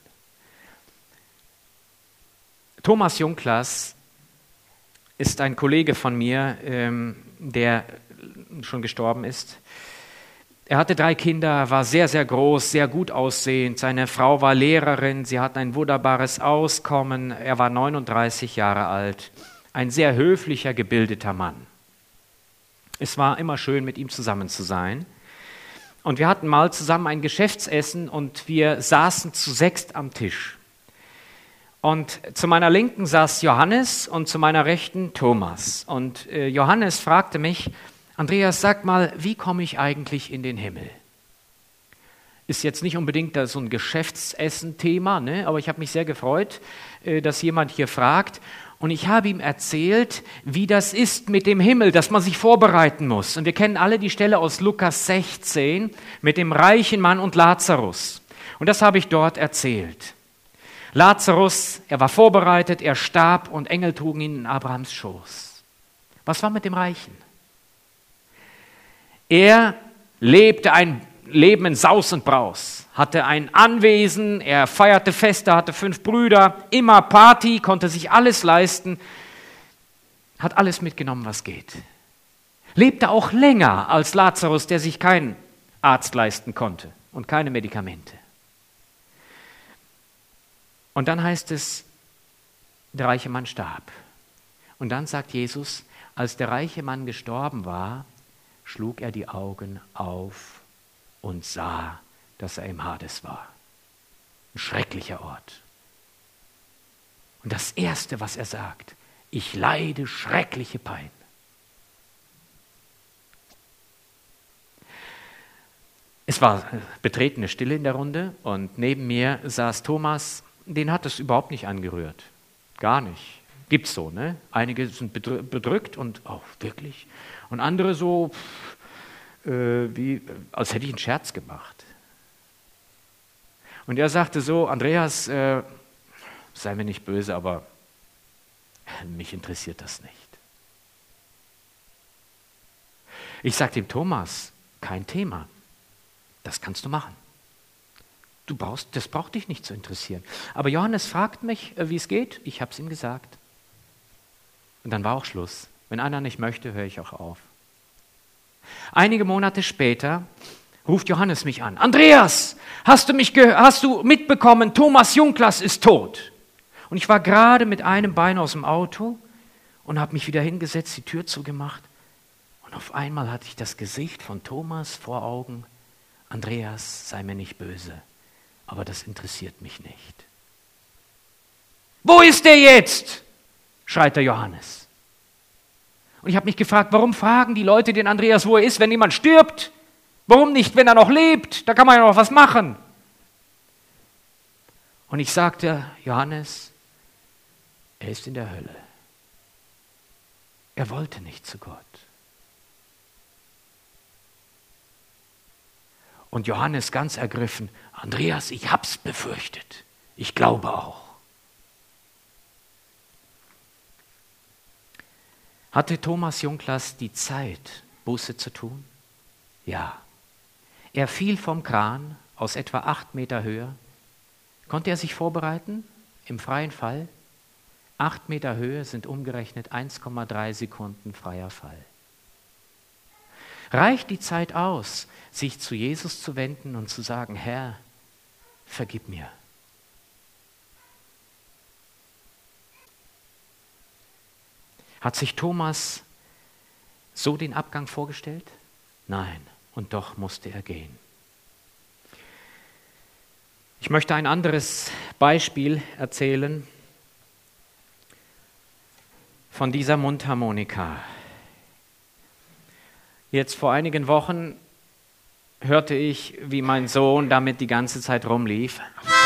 Thomas Jungklaas ist ein Kollege von mir, ähm, der schon gestorben ist. Er hatte drei Kinder, war sehr, sehr groß, sehr gut aussehend. Seine Frau war Lehrerin, sie hatten ein wunderbares Auskommen. Er war neununddreißig Jahre alt, ein sehr höflicher, gebildeter Mann. Es war immer schön, mit ihm zusammen zu sein. Und wir hatten mal zusammen ein Geschäftsessen und wir saßen zu sechst am Tisch. Und zu meiner Linken saß Johannes und zu meiner Rechten Thomas. Und äh, Johannes fragte mich, Andreas, sag mal, wie komme ich eigentlich in den Himmel? Ist jetzt nicht unbedingt so ein Geschäftsessen-Thema, ne? Aber ich habe mich sehr gefreut, dass jemand hier fragt. Und ich habe ihm erzählt, wie das ist mit dem Himmel, dass man sich vorbereiten muss. Und wir kennen alle die Stelle aus Lukas sechzehn mit dem reichen Mann und Lazarus. Und das habe ich dort erzählt. Lazarus, er war vorbereitet, er starb und Engel trugen ihn in Abrahams Schoß. Was war mit dem Reichen? Er lebte ein Leben in Saus und Braus, hatte ein Anwesen, er feierte Feste, hatte fünf Brüder, immer Party, konnte sich alles leisten, hat alles mitgenommen, was geht. Lebte auch länger als Lazarus, der sich keinen Arzt leisten konnte und keine Medikamente. Und dann heißt es, der reiche Mann starb. Und dann sagt Jesus, als der reiche Mann gestorben war, schlug er die Augen auf und sah, dass er im Hades war. Ein schrecklicher Ort. Und das Erste, was er sagt, ich leide schreckliche Pein. Es war betretene Stille in der Runde und neben mir saß Thomas, den hat es überhaupt nicht angerührt. Gar nicht. Gibt's so, ne? Einige sind bedrückt und, oh, wirklich? Und andere so, Äh, wie, als hätte ich einen Scherz gemacht. Und er sagte so, Andreas, äh, sei mir nicht böse, aber mich interessiert das nicht. Ich sagte ihm, Thomas, kein Thema, das kannst du machen. Du brauchst, das braucht dich nicht zu interessieren. Aber Johannes fragt mich, äh, wie es geht, ich habe es ihm gesagt. Und dann war auch Schluss. Wenn einer nicht möchte, höre ich auch auf. Einige Monate später ruft Johannes mich an. Andreas, hast du mich ge- hast du mitbekommen, Thomas Junglas ist tot? Und ich war gerade mit einem Bein aus dem Auto und habe mich wieder hingesetzt, die Tür zugemacht. Und auf einmal hatte ich das Gesicht von Thomas vor Augen. Andreas, sei mir nicht böse, aber das interessiert mich nicht. Wo ist der jetzt? Schreit der Johannes. Und ich habe mich gefragt, warum fragen die Leute den Andreas, wo er ist, wenn jemand stirbt? Warum nicht, wenn er noch lebt? Da kann man ja noch was machen. Und ich sagte, Johannes, er ist in der Hölle. Er wollte nicht zu Gott. Und Johannes ganz ergriffen, Andreas, ich hab's befürchtet. Ich glaube auch. Hatte Thomas Junglas die Zeit, Buße zu tun? Ja. Er fiel vom Kran aus etwa acht Meter Höhe. Konnte er sich vorbereiten? Im freien Fall? Acht Meter Höhe sind umgerechnet eins Komma drei Sekunden freier Fall. Reicht die Zeit aus, sich zu Jesus zu wenden und zu sagen, Herr, vergib mir. Hat sich Thomas so den Abgang vorgestellt? Nein, und doch musste er gehen. Ich möchte ein anderes Beispiel erzählen von dieser Mundharmonika. Jetzt vor einigen Wochen hörte ich, wie mein Sohn damit die ganze Zeit rumlief.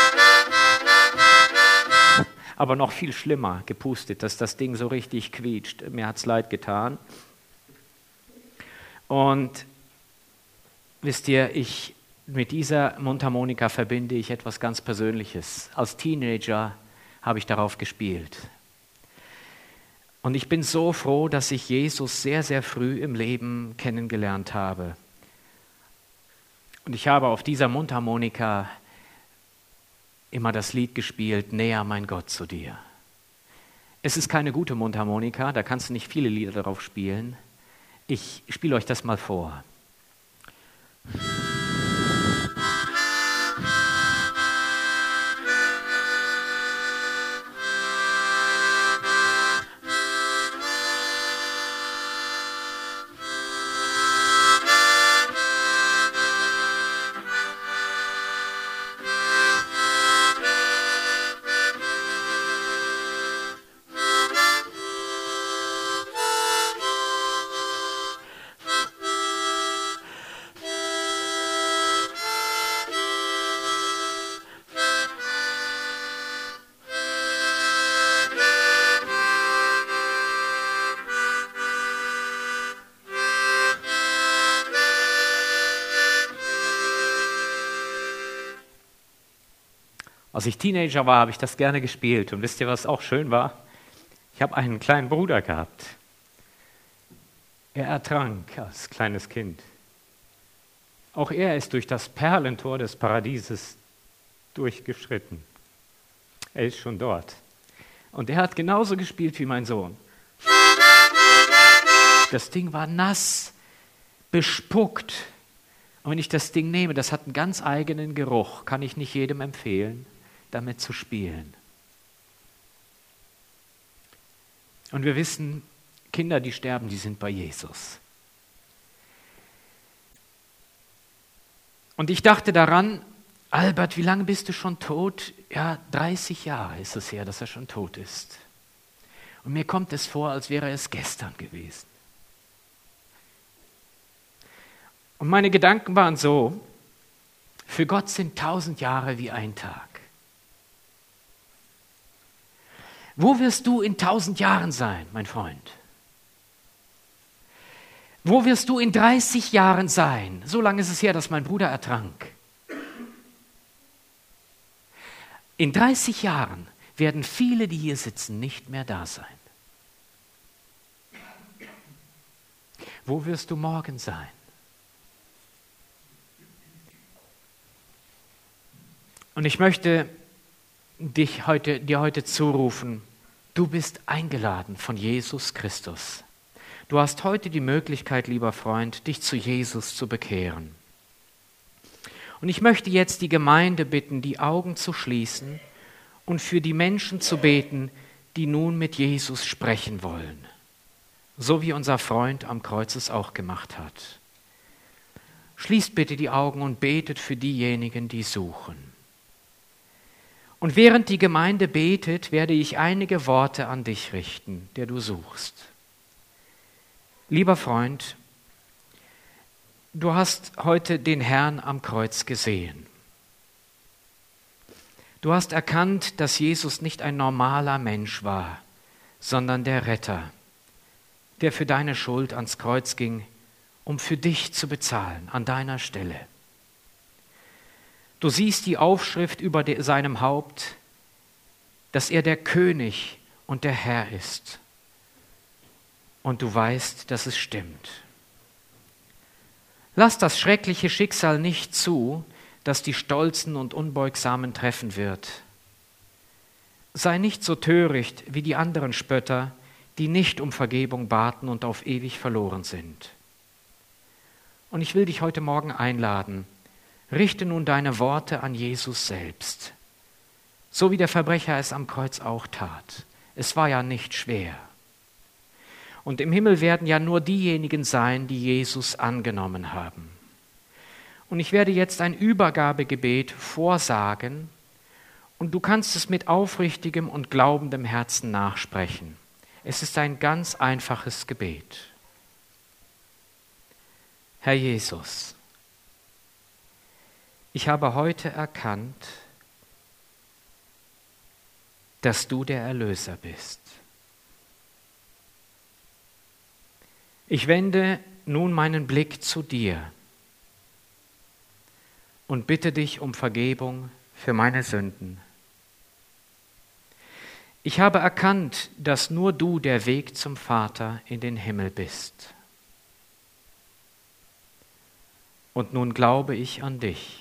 Aber noch viel schlimmer gepustet, dass das Ding so richtig quietscht. Mir hat es leid getan. Und wisst ihr, ich, mit dieser Mundharmonika verbinde ich etwas ganz Persönliches. Als Teenager habe ich darauf gespielt. Und ich bin so froh, dass ich Jesus sehr, sehr früh im Leben kennengelernt habe. Und ich habe auf dieser Mundharmonika immer das Lied gespielt, Näher mein Gott zu dir. Es ist keine gute Mundharmonika, da kannst du nicht viele Lieder darauf spielen. Ich spiele euch das mal vor. Als ich Teenager war, habe ich das gerne gespielt. Und wisst ihr, was auch schön war? Ich habe einen kleinen Bruder gehabt. Er ertrank als kleines Kind. Auch er ist durch das Perlentor des Paradieses durchgeschritten. Er ist schon dort. Und er hat genauso gespielt wie mein Sohn. Das Ding war nass, bespuckt. Und wenn ich das Ding nehme, das hat einen ganz eigenen Geruch, kann ich nicht jedem empfehlen, damit zu spielen. Und wir wissen, Kinder, die sterben, die sind bei Jesus. Und ich dachte daran, Albert, wie lange bist du schon tot? Ja, dreißig Jahre ist es her, dass er schon tot ist. Und mir kommt es vor, als wäre es gestern gewesen. Und meine Gedanken waren so, für Gott sind tausend Jahre wie ein Tag. Wo wirst du in tausend Jahren sein, mein Freund? Wo wirst du in dreißig Jahren sein? So lange ist es her, dass mein Bruder ertrank. In dreißig Jahren werden viele, die hier sitzen, nicht mehr da sein. Wo wirst du morgen sein? Und ich möchte dich heute, dir heute zurufen, du bist eingeladen von Jesus Christus. Du hast heute die Möglichkeit, lieber Freund, dich zu Jesus zu bekehren. Und ich möchte jetzt die Gemeinde bitten, die Augen zu schließen und für die Menschen zu beten, die nun mit Jesus sprechen wollen. So wie unser Freund am Kreuz es auch gemacht hat. Schließt bitte die Augen und betet für diejenigen, die suchen. Und während die Gemeinde betet, werde ich einige Worte an dich richten, der du suchst. Lieber Freund, du hast heute den Herrn am Kreuz gesehen. Du hast erkannt, dass Jesus nicht ein normaler Mensch war, sondern der Retter, der für deine Schuld ans Kreuz ging, um für dich zu bezahlen, an deiner Stelle. Du siehst die Aufschrift über de, seinem Haupt, dass er der König und der Herr ist. Und du weißt, dass es stimmt. Lass das schreckliche Schicksal nicht zu, das die Stolzen und Unbeugsamen treffen wird. Sei nicht so töricht wie die anderen Spötter, die nicht um Vergebung baten und auf ewig verloren sind. Und ich will dich heute Morgen einladen, richte nun deine Worte an Jesus selbst, so wie der Verbrecher es am Kreuz auch tat. Es war ja nicht schwer. Und im Himmel werden ja nur diejenigen sein, die Jesus angenommen haben. Und ich werde jetzt ein Übergabegebet vorsagen und du kannst es mit aufrichtigem und glaubendem Herzen nachsprechen. Es ist ein ganz einfaches Gebet. Herr Jesus, ich habe heute erkannt, dass du der Erlöser bist. Ich wende nun meinen Blick zu dir und bitte dich um Vergebung für meine Sünden. Ich habe erkannt, dass nur du der Weg zum Vater in den Himmel bist. Und nun glaube ich an dich.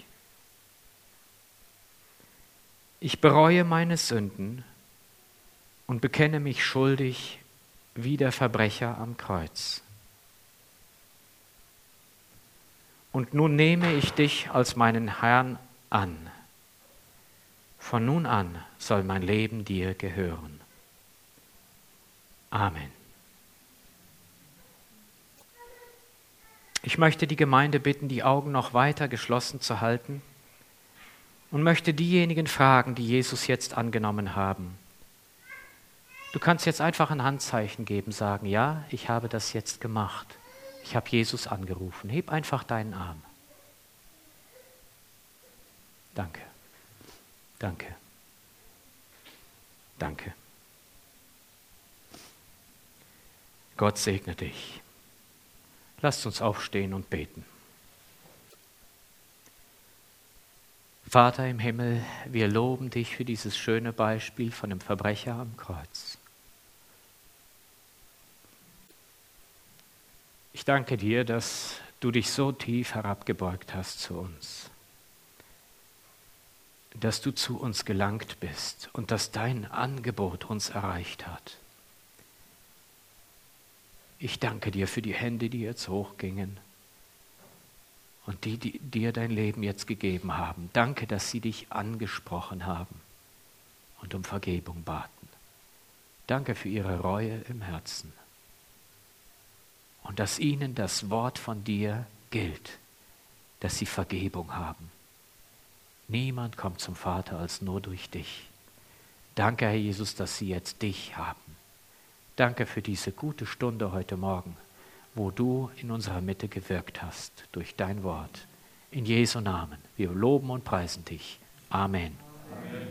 Ich bereue meine Sünden und bekenne mich schuldig wie der Verbrecher am Kreuz. Und nun nehme ich dich als meinen Herrn an. Von nun an soll mein Leben dir gehören. Amen. Ich möchte die Gemeinde bitten, die Augen noch weiter geschlossen zu halten und möchte diejenigen fragen, die Jesus jetzt angenommen haben. Du kannst jetzt einfach ein Handzeichen geben, sagen, ja, ich habe das jetzt gemacht. Ich habe Jesus angerufen. Heb einfach deinen Arm. Danke. Danke. Danke. Gott segne dich. Lasst uns aufstehen und beten. Vater im Himmel, wir loben dich für dieses schöne Beispiel von dem Verbrecher am Kreuz. Ich danke dir, dass du dich so tief herabgebeugt hast zu uns, dass du zu uns gelangt bist und dass dein Angebot uns erreicht hat. Ich danke dir für die Hände, die jetzt hochgingen und die, die dir dein Leben jetzt gegeben haben. Danke, dass sie dich angesprochen haben und um Vergebung baten. Danke für ihre Reue im Herzen und dass ihnen das Wort von dir gilt, dass sie Vergebung haben. Niemand kommt zum Vater als nur durch dich. Danke, Herr Jesus, dass sie jetzt dich haben. Danke für diese gute Stunde heute Morgen, wo du in unserer Mitte gewirkt hast durch dein Wort. In Jesu Namen. Wir loben und preisen dich. Amen. Amen.